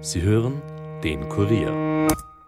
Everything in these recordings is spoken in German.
Sie hören den Kurier.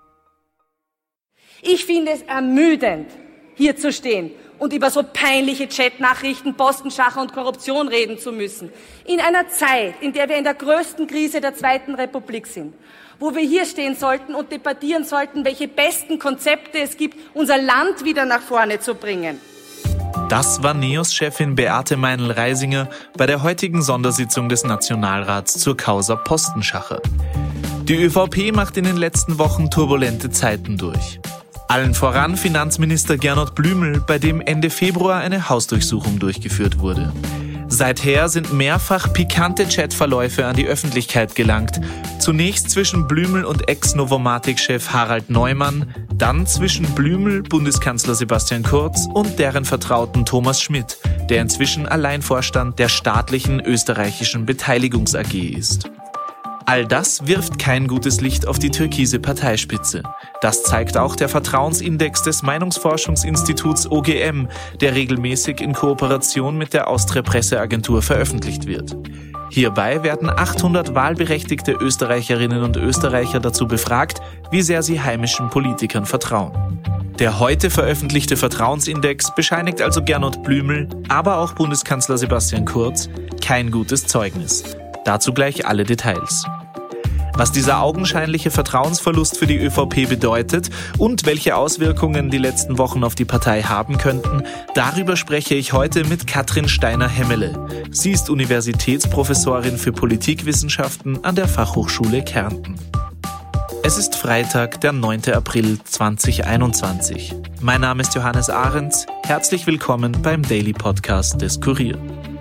Ich finde es ermüdend, hier zu stehen und über so peinliche Chatnachrichten, Postenschacher und Korruption reden zu müssen. In einer Zeit, in der wir in der größten Krise der Zweiten Republik sind, wo wir hier stehen sollten und debattieren sollten, welche besten Konzepte es gibt, unser Land wieder nach vorne zu bringen. Das war NEOS-Chefin Beate Meinl-Reisinger bei der heutigen Sondersitzung des Nationalrats zur Causa Postenschacher. Die ÖVP macht in den letzten Wochen turbulente Zeiten durch. Allen voran Finanzminister Gernot Blümel, bei dem Ende Februar eine Hausdurchsuchung durchgeführt wurde. Seither sind mehrfach pikante Chatverläufe an die Öffentlichkeit gelangt. Zunächst zwischen Blümel und Ex-Novomatic-Chef Harald Neumann, dann zwischen Blümel, Bundeskanzler Sebastian Kurz und deren Vertrauten Thomas Schmidt, der inzwischen Alleinvorstand der staatlichen österreichischen Beteiligungs AG ist. All das wirft kein gutes Licht auf die türkise Parteispitze. Das zeigt auch der Vertrauensindex des Meinungsforschungsinstituts OGM, der regelmäßig in Kooperation mit der Austria Presseagentur veröffentlicht wird. Hierbei werden 800 wahlberechtigte Österreicherinnen und Österreicher dazu befragt, wie sehr sie heimischen Politikern vertrauen. Der heute veröffentlichte Vertrauensindex bescheinigt also Gernot Blümel, aber auch Bundeskanzler Sebastian Kurz kein gutes Zeugnis. Dazu gleich alle Details. Was dieser augenscheinliche Vertrauensverlust für die ÖVP bedeutet und welche Auswirkungen die letzten Wochen auf die Partei haben könnten, darüber spreche ich heute mit Katrin Steiner-Hemmele. Sie ist Universitätsprofessorin für Politikwissenschaften an der Fachhochschule Kärnten. Es ist Freitag, der 9. April 2021. Mein Name ist Johannes Ahrens. Herzlich willkommen beim Daily Podcast des Kurier.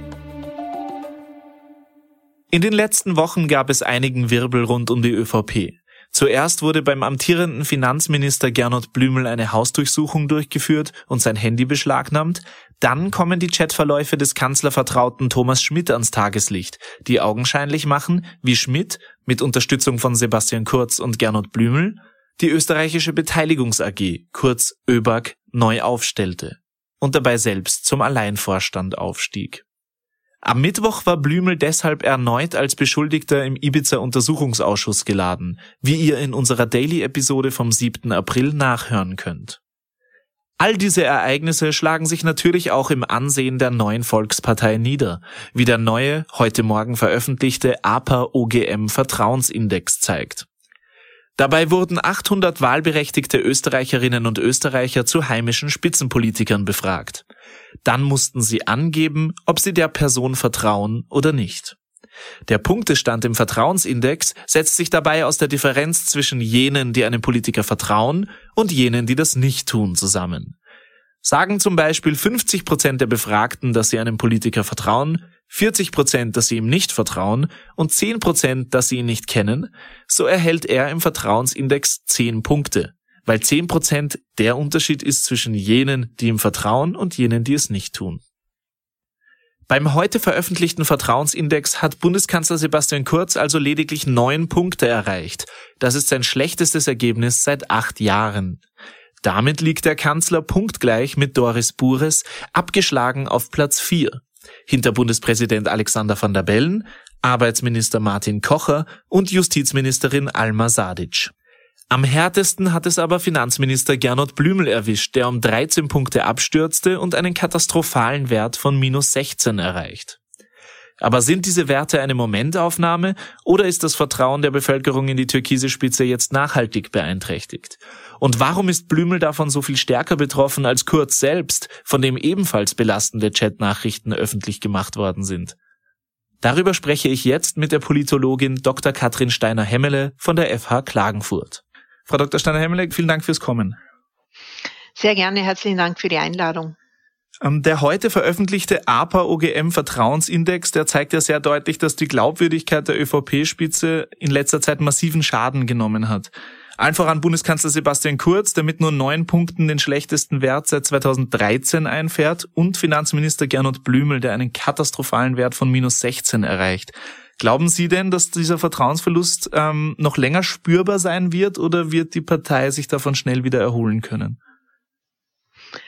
In den letzten Wochen gab es einigen Wirbel rund um die ÖVP. Zuerst wurde beim amtierenden Finanzminister Gernot Blümel eine Hausdurchsuchung durchgeführt und sein Handy beschlagnahmt. Dann kommen die Chatverläufe des Kanzlervertrauten Thomas Schmidt ans Tageslicht, die augenscheinlich machen, wie Schmidt, mit Unterstützung von Sebastian Kurz und Gernot Blümel, die österreichische Beteiligungs AG, kurz ÖBAG, neu aufstellte und dabei selbst zum Alleinvorstand aufstieg. Am Mittwoch war Blümel deshalb erneut als Beschuldigter im Ibiza-Untersuchungsausschuss geladen, wie ihr in unserer Daily-Episode vom 7. April nachhören könnt. All diese Ereignisse schlagen sich natürlich auch im Ansehen der neuen Volkspartei nieder, wie der neue, heute Morgen veröffentlichte APA-OGM-Vertrauensindex zeigt. Dabei wurden 800 wahlberechtigte Österreicherinnen und Österreicher zu heimischen Spitzenpolitikern befragt. Dann mussten sie angeben, ob sie der Person vertrauen oder nicht. Der Punktestand im Vertrauensindex setzt sich dabei aus der Differenz zwischen jenen, die einem Politiker vertrauen, und jenen, die das nicht tun, zusammen. Sagen zum Beispiel 50% der Befragten, dass sie einem Politiker vertrauen, 40%, dass sie ihm nicht vertrauen und 10%, dass sie ihn nicht kennen, so erhält er im Vertrauensindex 10 Punkte, weil 10% der Unterschied ist zwischen jenen, die ihm vertrauen und jenen, die es nicht tun. Beim heute veröffentlichten Vertrauensindex hat Bundeskanzler Sebastian Kurz also lediglich 9 Punkte erreicht. Das ist sein schlechtestes Ergebnis seit 8 Jahren. Damit liegt der Kanzler punktgleich mit Doris Bures, abgeschlagen auf Platz 4. Hinter Bundespräsident Alexander Van der Bellen, Arbeitsminister Martin Kocher und Justizministerin Alma Sadic. Am härtesten hat es aber Finanzminister Gernot Blümel erwischt, der um 13 Punkte abstürzte und einen katastrophalen Wert von -16 erreicht. Aber sind diese Werte eine Momentaufnahme oder ist das Vertrauen der Bevölkerung in die türkise Spitze jetzt nachhaltig beeinträchtigt? Und warum ist Blümel davon so viel stärker betroffen als Kurz selbst, von dem ebenfalls belastende Chatnachrichten öffentlich gemacht worden sind? Darüber spreche ich jetzt mit der Politologin Dr. Katrin Steiner-Hemmele von der FH Klagenfurt. Frau Dr. Steiner-Hemmele, vielen Dank fürs Kommen. Sehr gerne, herzlichen Dank für die Einladung. Der heute veröffentlichte APA-OGM-Vertrauensindex, der zeigt ja sehr deutlich, dass die Glaubwürdigkeit der ÖVP-Spitze in letzter Zeit massiven Schaden genommen hat. Allen voran Bundeskanzler Sebastian Kurz, der mit nur 9 Punkten den schlechtesten Wert seit 2013 einfährt, und Finanzminister Gernot Blümel, der einen katastrophalen Wert von -16 erreicht. Glauben Sie denn, dass dieser Vertrauensverlust noch länger spürbar sein wird oder wird die Partei sich davon schnell wieder erholen können?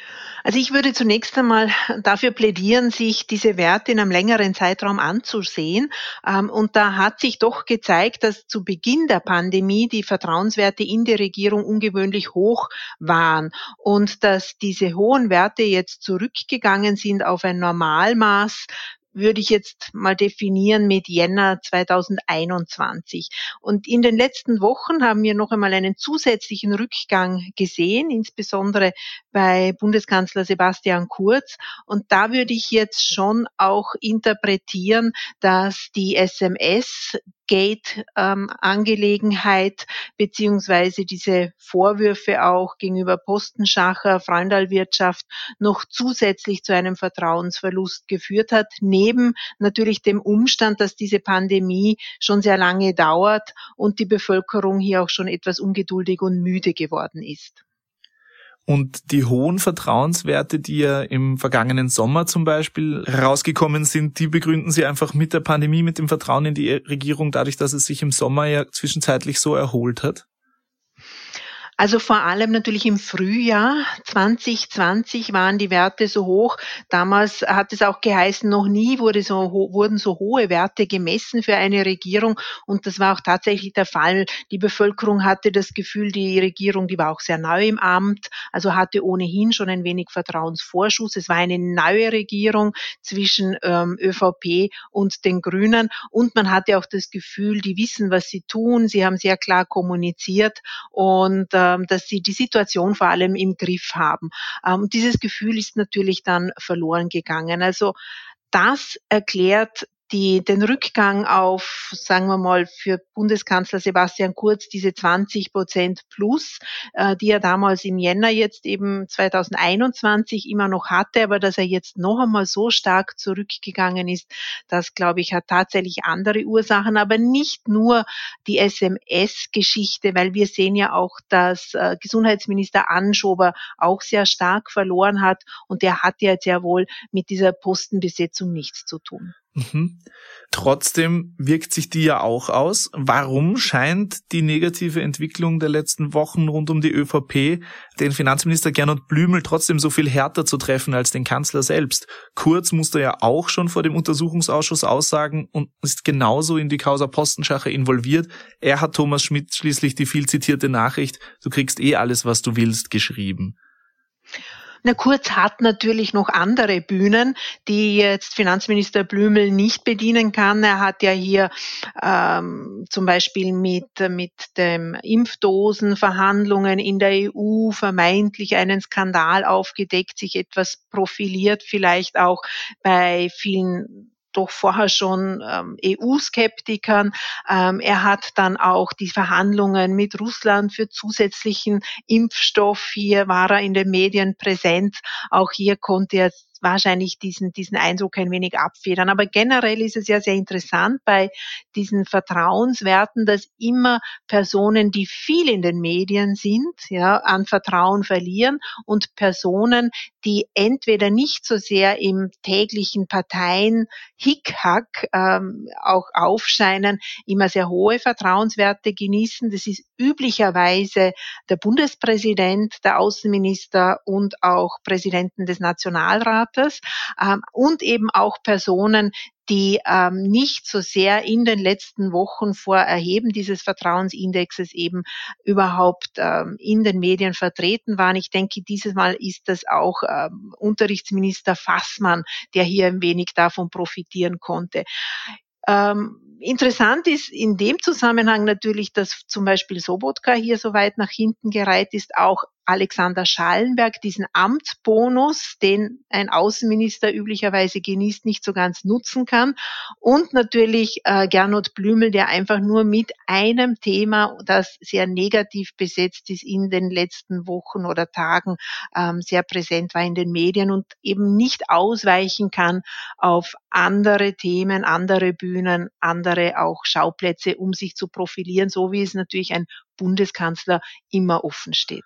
Also ich würde zunächst einmal dafür plädieren, sich diese Werte in einem längeren Zeitraum anzusehen. Und da hat sich doch gezeigt, dass zu Beginn der Pandemie die Vertrauenswerte in der Regierung ungewöhnlich hoch waren und dass diese hohen Werte jetzt zurückgegangen sind auf ein Normalmaß, würde ich jetzt mal definieren mit Jänner 2021. Und in den letzten Wochen haben wir noch einmal einen zusätzlichen Rückgang gesehen, insbesondere bei Bundeskanzler Sebastian Kurz. Und da würde ich jetzt schon auch interpretieren, dass die SMS-Gate-Angelegenheit beziehungsweise diese Vorwürfe auch gegenüber Postenschacher, Freundal-Wirtschaft noch zusätzlich zu einem Vertrauensverlust geführt hat, neben natürlich dem Umstand, dass diese Pandemie schon sehr lange dauert und die Bevölkerung hier auch schon etwas ungeduldig und müde geworden ist. Und die hohen Vertrauenswerte, die ja im vergangenen Sommer zum Beispiel rausgekommen sind, die begründen Sie einfach mit der Pandemie, mit dem Vertrauen in die Regierung, dadurch, dass es sich im Sommer ja zwischenzeitlich so erholt hat? Also vor allem natürlich im Frühjahr 2020 waren die Werte so hoch. Damals hat es auch geheißen, noch nie wurden so hohe Werte gemessen für eine Regierung. Und das war auch tatsächlich der Fall. Die Bevölkerung hatte das Gefühl, die Regierung, die war auch sehr neu im Amt, also hatte ohnehin schon ein wenig Vertrauensvorschuss. Es war eine neue Regierung zwischen ÖVP und den Grünen. Und man hatte auch das Gefühl, die wissen, was sie tun. Sie haben sehr klar kommuniziert und dass sie die Situation vor allem im Griff haben. Dieses Gefühl ist natürlich dann verloren gegangen. Also das erklärt den Rückgang auf, sagen wir mal, für Bundeskanzler Sebastian Kurz diese 20% plus, die er damals im Jänner jetzt eben 2021 immer noch hatte, aber dass er jetzt noch einmal so stark zurückgegangen ist, das, glaube ich, hat tatsächlich andere Ursachen, aber nicht nur die SMS-Geschichte, weil wir sehen ja auch, dass Gesundheitsminister Anschober auch sehr stark verloren hat und der hat ja sehr wohl mit dieser Postenbesetzung nichts zu tun. Mhm. Trotzdem wirkt sich die ja auch aus. Warum scheint die negative Entwicklung der letzten Wochen rund um die ÖVP den Finanzminister Gernot Blümel trotzdem so viel härter zu treffen als den Kanzler selbst? Kurz musste ja auch schon vor dem Untersuchungsausschuss aussagen und ist genauso in die Causa Postenschacher involviert. Er hat Thomas Schmidt schließlich die viel zitierte Nachricht, du kriegst alles, was du willst, geschrieben. Na, Kurz hat natürlich noch andere Bühnen, die jetzt Finanzminister Blümel nicht bedienen kann. Er hat ja hier zum Beispiel mit dem Impfdosenverhandlungen in der EU vermeintlich einen Skandal aufgedeckt, sich etwas profiliert, vielleicht auch bei vielen doch vorher schon EU-Skeptikern. Er hat dann auch die Verhandlungen mit Russland für zusätzlichen Impfstoff. Hier war er in den Medien präsent. Auch hier konnte er wahrscheinlich diesen Eindruck ein wenig abfedern. Aber generell ist es ja sehr interessant bei diesen Vertrauenswerten, dass immer Personen, die viel in den Medien sind, ja, an Vertrauen verlieren und Personen, die entweder nicht so sehr im täglichen Parteien-Hickhack auch aufscheinen, immer sehr hohe Vertrauenswerte genießen. Das ist üblicherweise der Bundespräsident, der Außenminister und auch Präsidenten des Nationalrates und eben auch Personen, die nicht so sehr in den letzten Wochen vor Erheben dieses Vertrauensindexes eben überhaupt in den Medien vertreten waren. Ich denke, dieses Mal ist das auch Unterrichtsminister Fassmann, der hier ein wenig davon profitieren konnte. Interessant ist in dem Zusammenhang natürlich, dass zum Beispiel Sobotka hier so weit nach hinten gereiht ist, auch Alexander Schallenberg diesen Amtsbonus, den ein Außenminister üblicherweise genießt, nicht so ganz nutzen kann. Und natürlich Gernot Blümel, der einfach nur mit einem Thema, das sehr negativ besetzt ist, in den letzten Wochen oder Tagen sehr präsent war in den Medien und eben nicht ausweichen kann auf andere Themen, andere Bühnen, andere auch Schauplätze, um sich zu profilieren, so wie es natürlich ein Bundeskanzler immer offen steht.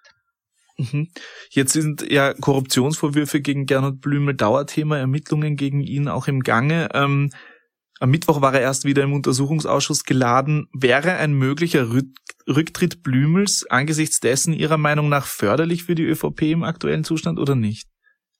Jetzt sind ja Korruptionsvorwürfe gegen Gernot Blümel Dauerthema, Ermittlungen gegen ihn auch im Gange. Am Mittwoch war er erst wieder im Untersuchungsausschuss geladen. Wäre ein möglicher Rücktritt Blümels angesichts dessen Ihrer Meinung nach förderlich für die ÖVP im aktuellen Zustand oder nicht?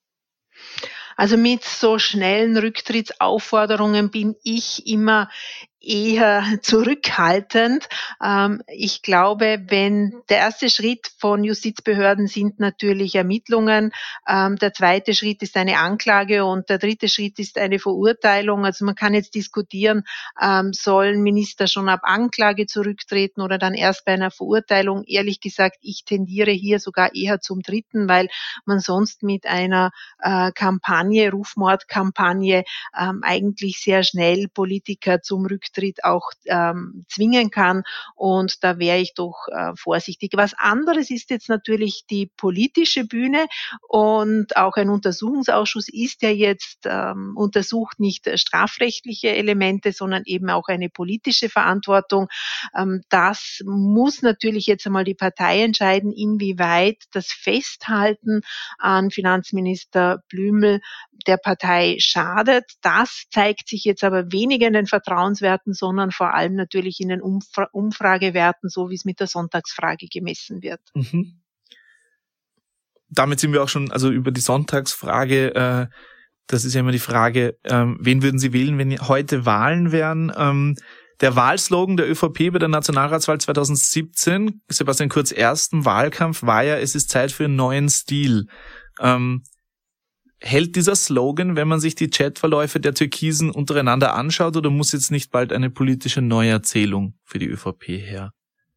Also mit so schnellen Rücktrittsaufforderungen bin ich immer eher zurückhaltend. Ich glaube, der erste Schritt von Justizbehörden sind natürlich Ermittlungen. Der zweite Schritt ist eine Anklage und der dritte Schritt ist eine Verurteilung. Also man kann jetzt diskutieren, sollen Minister schon ab Anklage zurücktreten oder dann erst bei einer Verurteilung. Ehrlich gesagt, ich tendiere hier sogar eher zum dritten, weil man sonst mit einer Rufmordkampagne, eigentlich sehr schnell Politiker zum Rücktritt auch zwingen kann. Und da wäre ich doch vorsichtig. Was anderes ist jetzt natürlich die politische Bühne und auch ein Untersuchungsausschuss ist ja jetzt untersucht nicht strafrechtliche Elemente, sondern eben auch eine politische Verantwortung. Das muss natürlich jetzt einmal die Partei entscheiden, inwieweit das Festhalten an Finanzminister Blümel der Partei schadet. Das zeigt sich jetzt aber weniger in den Vertrauenswerten, sondern vor allem natürlich in den Umfragewerten, so wie es mit der Sonntagsfrage gemessen wird. Mhm. Damit sind wir auch schon, also über die Sonntagsfrage, das ist ja immer die Frage, wen würden Sie wählen, wenn heute Wahlen wären? Der Wahlslogan der ÖVP bei der Nationalratswahl 2017, Sebastian Kurz' ersten Wahlkampf, war ja, es ist Zeit für einen neuen Stil. Hält dieser Slogan, wenn man sich die Chatverläufe der Türkisen untereinander anschaut, oder muss jetzt nicht bald eine politische Neuerzählung für die ÖVP her?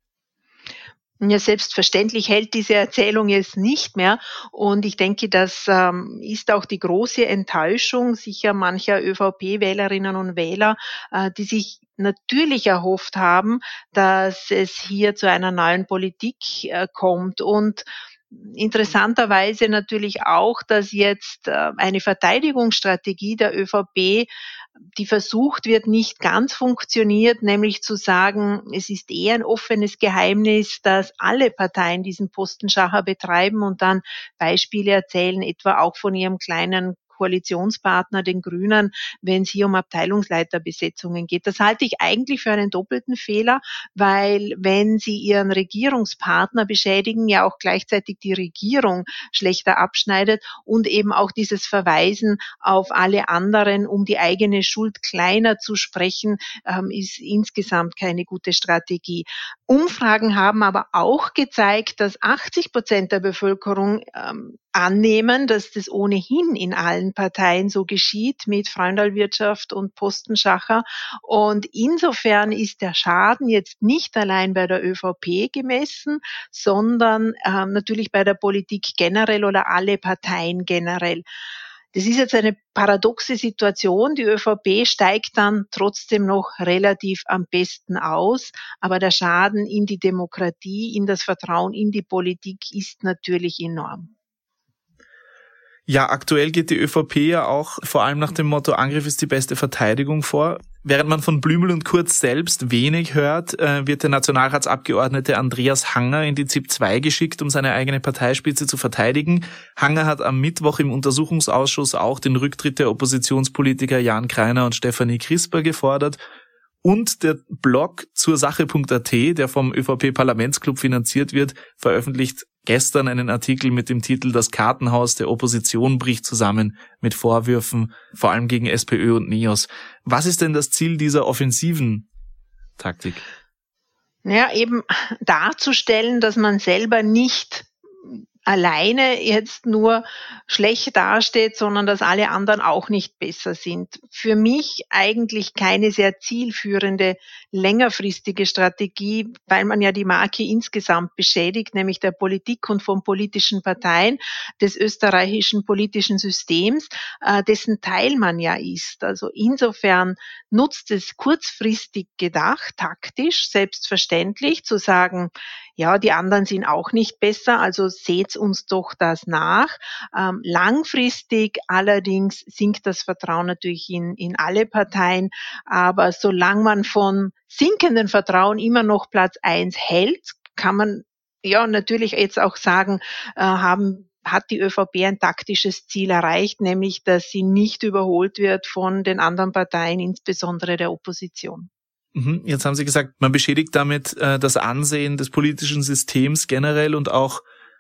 Ja, selbstverständlich hält diese Erzählung jetzt nicht mehr. Und ich denke, das ist auch die große Enttäuschung sicher mancher ÖVP-Wählerinnen und Wähler, die sich natürlich erhofft haben, dass es hier zu einer neuen Politik kommt. Und interessanterweise natürlich auch, dass jetzt eine Verteidigungsstrategie der ÖVP, die versucht wird, nicht ganz funktioniert, nämlich zu sagen, es ist eher ein offenes Geheimnis, dass alle Parteien diesen Postenschacher betreiben und dann Beispiele erzählen, etwa auch von ihrem kleinen Koalitionspartner, den Grünen, wenn es hier um Abteilungsleiterbesetzungen geht. Das halte ich eigentlich für einen doppelten Fehler, weil wenn Sie Ihren Regierungspartner beschädigen, ja auch gleichzeitig die Regierung schlechter abschneidet und eben auch dieses Verweisen auf alle anderen, um die eigene Schuld kleiner zu sprechen, ist insgesamt keine gute Strategie. Umfragen haben aber auch gezeigt, dass 80% der Bevölkerung annehmen, dass das ohnehin in allen Parteien so geschieht mit Freundalwirtschaft und Postenschacher. Und insofern ist der Schaden jetzt nicht allein bei der ÖVP gemessen, sondern natürlich bei der Politik generell oder alle Parteien generell. Das ist jetzt eine paradoxe Situation. Die ÖVP steigt dann trotzdem noch relativ am besten aus, aber der Schaden in die Demokratie, in das Vertrauen in die Politik ist natürlich enorm. Ja, aktuell geht die ÖVP ja auch vor allem nach dem Motto, Angriff ist die beste Verteidigung vor. Während man von Blümel und Kurz selbst wenig hört, wird der Nationalratsabgeordnete Andreas Hanger in die ZIP 2 geschickt, um seine eigene Parteispitze zu verteidigen. Hanger hat am Mittwoch im Untersuchungsausschuss auch den Rücktritt der Oppositionspolitiker Jan Kreiner und Stefanie Crisper gefordert. Und der Blog zur Sache.at, der vom ÖVP-Parlamentsclub finanziert wird, veröffentlicht gestern einen Artikel mit dem Titel „Das Kartenhaus der Opposition bricht zusammen" mit Vorwürfen, vor allem gegen SPÖ und NEOS. Was ist denn das Ziel dieser offensiven Taktik? Ja, eben darzustellen, dass man selber nicht alleine jetzt nur schlecht dasteht, sondern dass alle anderen auch nicht besser sind. Für mich eigentlich keine sehr zielführende, längerfristige Strategie, weil man ja die Marke insgesamt beschädigt, nämlich der Politik und von politischen Parteien, des österreichischen politischen Systems, dessen Teil man ja ist. Also insofern nutzt es kurzfristig gedacht, taktisch, selbstverständlich, zu sagen, ja, die anderen sind auch nicht besser, also seht uns doch das nach. Langfristig allerdings sinkt das Vertrauen natürlich in alle Parteien, aber solange man von sinkendem Vertrauen immer noch Platz 1 hält, kann man ja natürlich jetzt auch sagen, hat die ÖVP ein taktisches Ziel erreicht, nämlich dass sie nicht überholt wird von den anderen Parteien, insbesondere der Opposition. Jetzt haben Sie gesagt, man beschädigt damit das Ansehen des politischen Systems generell und auch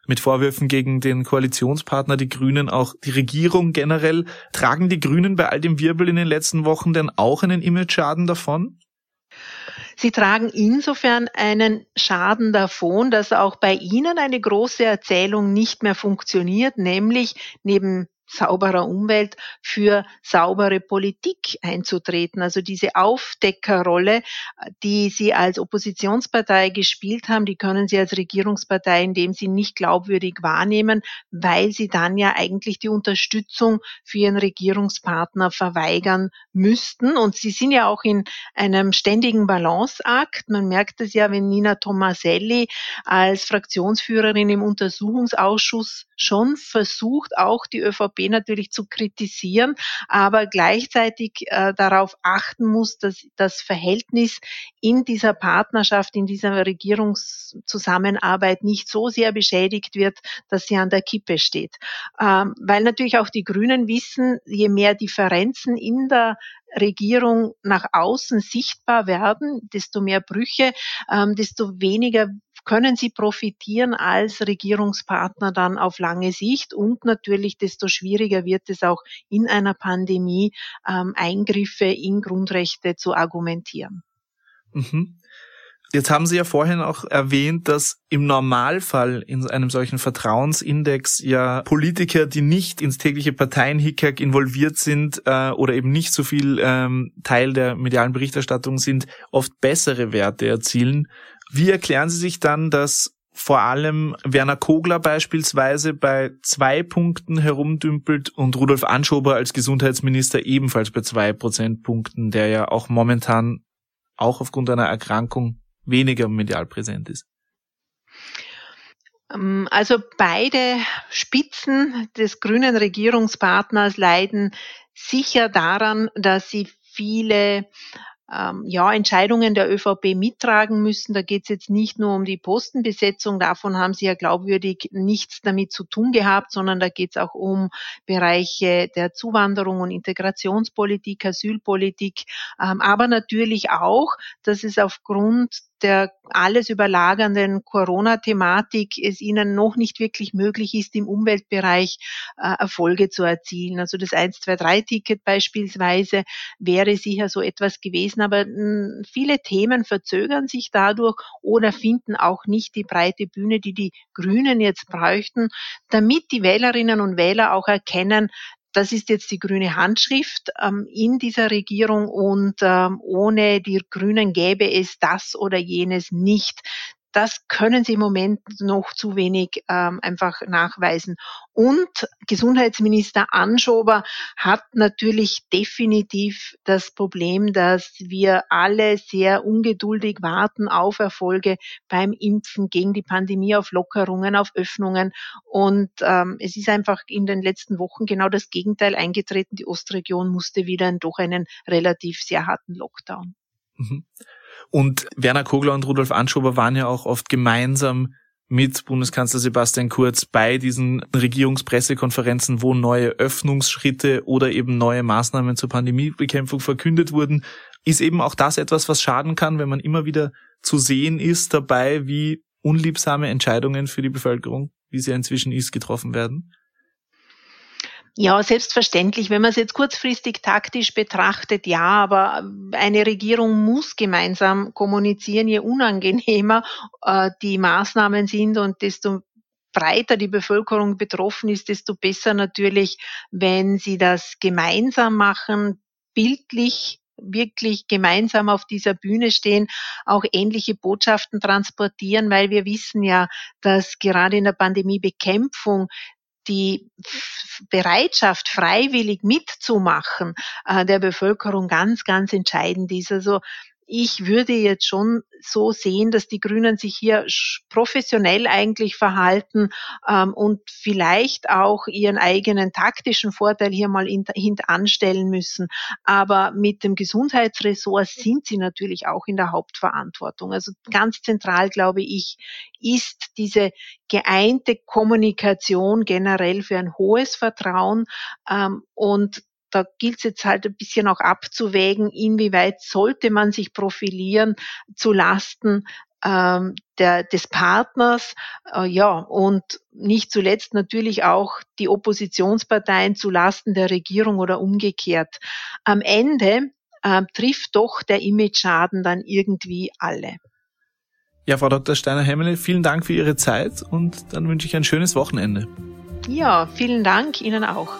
mit Vorwürfen gegen den Koalitionspartner, die Grünen, auch die Regierung generell. Tragen die Grünen bei all dem Wirbel in den letzten Wochen denn auch einen Image-Schaden davon? Sie tragen insofern einen Schaden davon, dass auch bei Ihnen eine große Erzählung nicht mehr funktioniert, nämlich neben sauberer Umwelt für saubere Politik einzutreten. Also diese Aufdeckerrolle, die Sie als Oppositionspartei gespielt haben, die können Sie als Regierungspartei in dem Sinn nicht glaubwürdig wahrnehmen, weil Sie dann ja eigentlich die Unterstützung für Ihren Regierungspartner verweigern müssten. Und Sie sind ja auch in einem ständigen Balanceakt. Man merkt es ja, wenn Nina Tomaselli als Fraktionsführerin im Untersuchungsausschuss schon versucht, auch die ÖVP natürlich zu kritisieren, aber gleichzeitig darauf achten muss, dass das Verhältnis in dieser Partnerschaft, in dieser Regierungszusammenarbeit nicht so sehr beschädigt wird, dass sie an der Kippe steht. Weil natürlich auch die Grünen wissen, je mehr Differenzen in der Regierung nach außen sichtbar werden, desto mehr Brüche, desto weniger können sie profitieren als Regierungspartner dann auf lange Sicht und natürlich desto schwieriger wird es auch in einer Pandemie, Eingriffe in Grundrechte zu argumentieren. Mhm. Jetzt haben Sie ja vorhin auch erwähnt, dass im Normalfall in einem solchen Vertrauensindex ja Politiker, die nicht ins tägliche Parteienhickhack involviert sind oder eben nicht so viel Teil der medialen Berichterstattung sind, oft bessere Werte erzielen. Wie erklären Sie sich dann, dass vor allem Werner Kogler beispielsweise bei 2 Punkten herumdümpelt und Rudolf Anschober als Gesundheitsminister ebenfalls bei 2 Prozentpunkten, der ja auch momentan auch aufgrund einer Erkrankung weniger medial präsent ist? Also beide Spitzen des grünen Regierungspartners leiden sicher daran, dass sie viele Entscheidungen der ÖVP mittragen müssen. Da geht es jetzt nicht nur um die Postenbesetzung, davon haben sie ja glaubwürdig nichts damit zu tun gehabt, sondern da geht es auch um Bereiche der Zuwanderung und Integrationspolitik, Asylpolitik, aber natürlich auch, dass es aufgrund der alles überlagernden Corona-Thematik es ihnen noch nicht wirklich möglich ist, im Umweltbereich Erfolge zu erzielen. Also das 1-2-3-Ticket beispielsweise wäre sicher so etwas gewesen, aber viele Themen verzögern sich dadurch oder finden auch nicht die breite Bühne, die die Grünen jetzt bräuchten, damit die Wählerinnen und Wähler auch erkennen, das ist jetzt die grüne Handschrift in dieser Regierung und ohne die Grünen gäbe es das oder jenes nicht. Das können sie im Moment noch zu wenig einfach nachweisen. Und Gesundheitsminister Anschober hat natürlich definitiv das Problem, dass wir alle sehr ungeduldig warten auf Erfolge beim Impfen gegen die Pandemie, auf Lockerungen, auf Öffnungen. Und es ist einfach in den letzten Wochen genau das Gegenteil eingetreten. Die Ostregion musste wieder doch einen relativ sehr harten Lockdown. Mhm. Und Werner Kogler und Rudolf Anschober waren ja auch oft gemeinsam mit Bundeskanzler Sebastian Kurz bei diesen Regierungspressekonferenzen, wo neue Öffnungsschritte oder eben neue Maßnahmen zur Pandemiebekämpfung verkündet wurden. Ist eben auch das etwas, was schaden kann, wenn man immer wieder zu sehen ist dabei, wie unliebsame Entscheidungen für die Bevölkerung, wie sie inzwischen ist, getroffen werden? Ja, selbstverständlich. Wenn man es jetzt kurzfristig taktisch betrachtet, ja, aber eine Regierung muss gemeinsam kommunizieren, je unangenehmer die Maßnahmen sind und desto breiter die Bevölkerung betroffen ist, desto besser natürlich, wenn sie das gemeinsam machen, bildlich wirklich gemeinsam auf dieser Bühne stehen, auch ähnliche Botschaften transportieren, weil wir wissen ja, dass gerade in der Pandemiebekämpfung die Bereitschaft, freiwillig mitzumachen, der Bevölkerung ganz, ganz entscheidend ist. Also ich würde jetzt schon so sehen, dass die Grünen sich hier professionell eigentlich verhalten und vielleicht auch ihren eigenen taktischen Vorteil hier mal hintanstellen müssen. Aber mit dem Gesundheitsressort sind sie natürlich auch in der Hauptverantwortung. Also ganz zentral, glaube ich, ist diese geeinte Kommunikation generell für ein hohes Vertrauen und da gilt es jetzt halt ein bisschen auch abzuwägen, inwieweit sollte man sich profilieren zu Lasten des Partners, und nicht zuletzt natürlich auch die Oppositionsparteien zu Lasten der Regierung oder umgekehrt. Am Ende trifft doch der Image-Schaden dann irgendwie alle. Ja, Frau Dr. Steiner-Hemmele, vielen Dank für Ihre Zeit und dann wünsche ich ein schönes Wochenende. Ja, vielen Dank, Ihnen auch.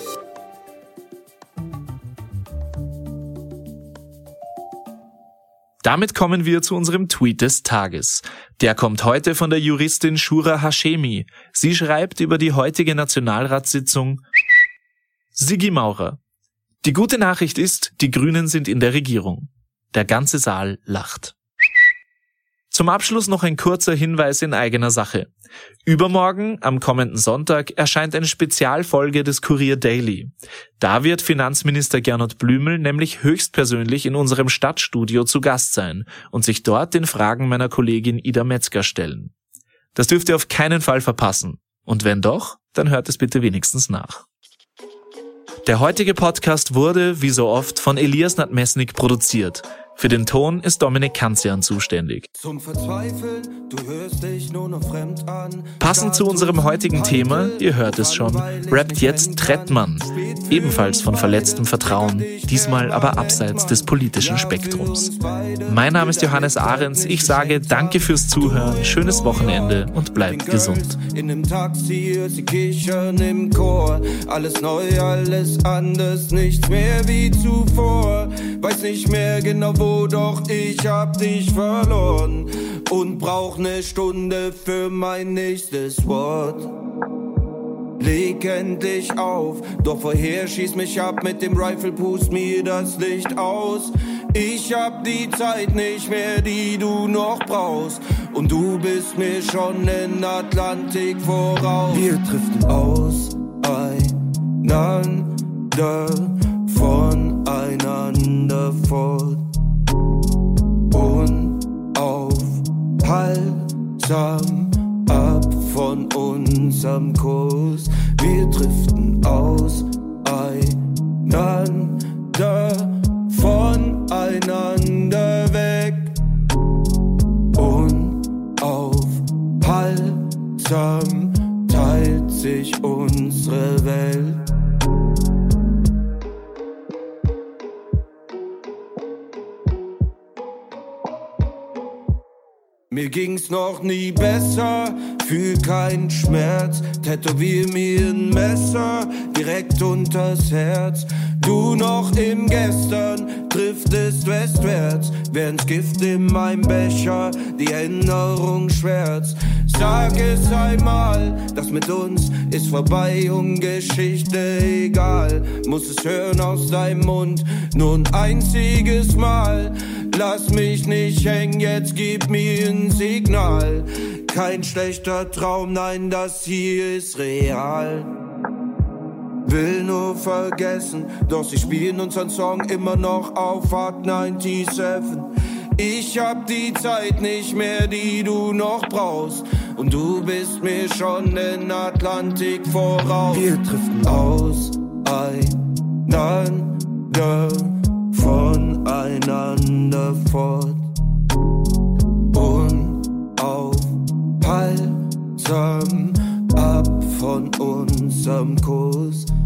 Damit kommen wir zu unserem Tweet des Tages. Der kommt heute von der Juristin Shura Hashemi. Sie schreibt über die heutige Nationalratssitzung: Sigi Maurer. Die gute Nachricht ist, die Grünen sind in der Regierung. Der ganze Saal lacht. Zum Abschluss noch ein kurzer Hinweis in eigener Sache. Übermorgen, am kommenden Sonntag, erscheint eine Spezialfolge des Kurier Daily. Da wird Finanzminister Gernot Blümel nämlich höchstpersönlich in unserem Stadtstudio zu Gast sein und sich dort den Fragen meiner Kollegin Ida Metzger stellen. Das dürft ihr auf keinen Fall verpassen. Und wenn doch, dann hört es bitte wenigstens nach. Der heutige Podcast wurde, wie so oft, von Elias Nadmesnik produziert. Für den Ton ist Dominik Kanzian zuständig. Zum Verzweifeln, du hörst dich nur noch fremd an. Passend zu unserem heutigen Thema, ihr hört es schon, rappt jetzt Trettmann. Ebenfalls von verletztem Vertrauen, diesmal aber abseits des politischen Spektrums. Mein Name ist Johannes Ahrens, ich sage danke fürs Zuhören, schönes Wochenende und bleibt gesund. In dem Taxi, sie kichern im Chor. Alles neu, alles anders, nichts mehr wie zuvor. Weiß nicht mehr genau wo, doch ich hab dich verloren und brauch ne Stunde für mein nächstes Wort. Leg endlich auf, doch vorher schieß mich ab mit dem Rifle, pust mir das Licht aus. Ich hab die Zeit nicht mehr, die du noch brauchst, und du bist mir schon in Atlantik voraus. Wir driften auseinander, voneinander fort. Unaufhaltsam ab von unserem Kurs. Wir driften auseinander, voneinander weg. Unaufhaltsam teilt sich unsere Welt. Mir ging's noch nie besser, fühl keinen Schmerz, tätowier mir ein Messer direkt unters Herz. Du noch im Gestern, driftest westwärts, während's Gift in meinem Becher die Erinnerung schwärzt. Sag es einmal, das mit uns ist vorbei und Geschichte egal. Muss es hören aus deinem Mund, nur ein einziges Mal. Lass mich nicht hängen, jetzt gib mir ein Signal. Kein schlechter Traum, nein, das hier ist real. Will nur vergessen, doch sie spielen unseren Song immer noch auf Hard 97. Ich hab die Zeit nicht mehr, die du noch brauchst, und du bist mir schon in Atlantik voraus. Wir driften auseinander, voneinander fort. Unaufhaltsam ab von unserem Kurs.